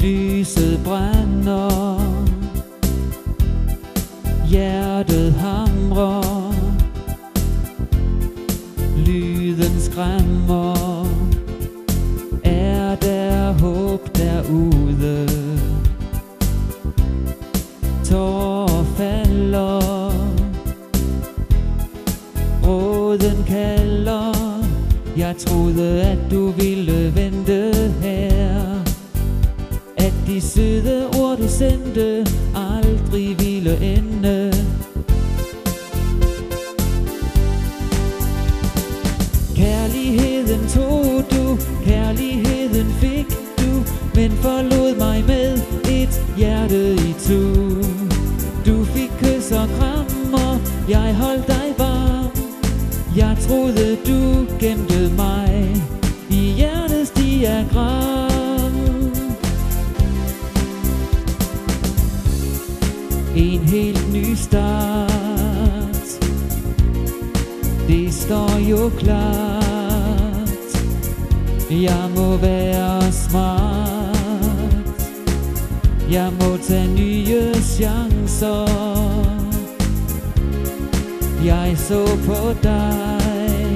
Lyset brænder, hjertet hamrer, lyden skræmmer. Er der håb derude? Tårer falder, råden kalder. Jeg troede, at du ville vente her, at de søde ord du sendte aldrig ville ende. Kærligheden tog du, kærligheden fik du, men forlod mig med et hjerte itu. Du fik kys og krammer, jeg holdt dig varm. Jeg troede du gemte mig i hjertets diagram. En helt ny start, det står jo klart. Jeg må være smart, jeg må tage nye chancer. Jeg så på dig,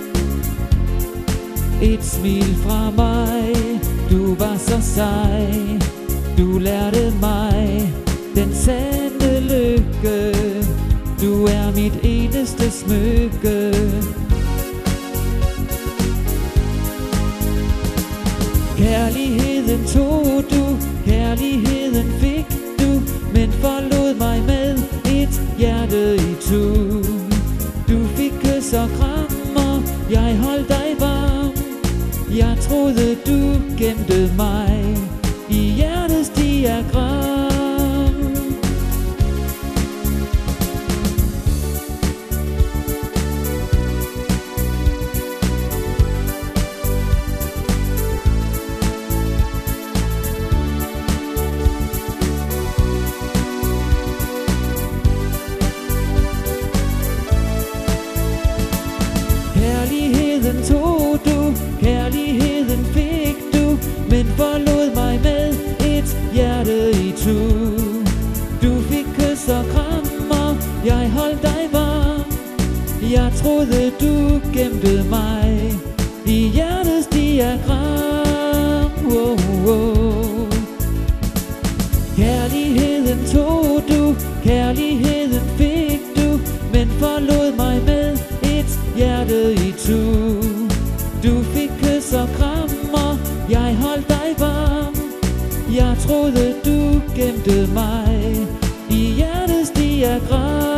et smil fra mig. Du var så sej, du lærte mig den sande lykke. Du er mit eneste smykke. Kærligheden tog du, kærligheden fik du, men forlod mig med et hjerte itu. Du fik kys og krammer, jeg holdt dig varm. Jeg troede du gemte mig i hjertets diagram. Kærligheden tog du, kærligheden fik du, men forlod mig med et hjerte itu. Du fik kys og krammer, jeg holdt dig varm. Jeg troede du gemte mig i hjertets diagram. Kærligheden tog du, kærligheden fik du, men forlod mig med et hjerte itu. Du fik kys og krammer, jeg holdt dig varm. Jeg troede du gemte mig i hjertets diagram.